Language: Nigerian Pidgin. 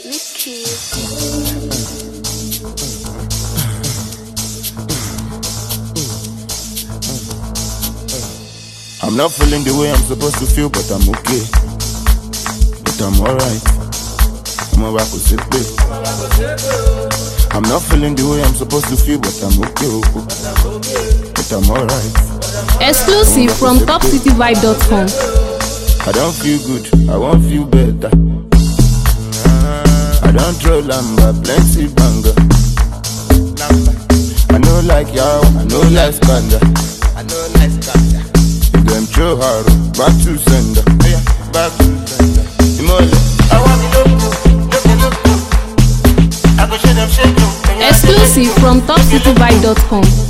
Mickey. I'm not feeling the way I'm supposed to feel, but I'm okay. But I'm alright. I'm about to sit there. I'm not feeling the way I'm supposed to feel, but I'm okay. But I'm alright. Exclusive from topcityvibe.com. I don't feel good, I won't feel better. I don't throw lamba, plenty banger. I know like y'all, I know like Spanda. If them throw hard, back to sender. Back to sender. I want to look. I go shake them. Exclusive from topcityvibe.com.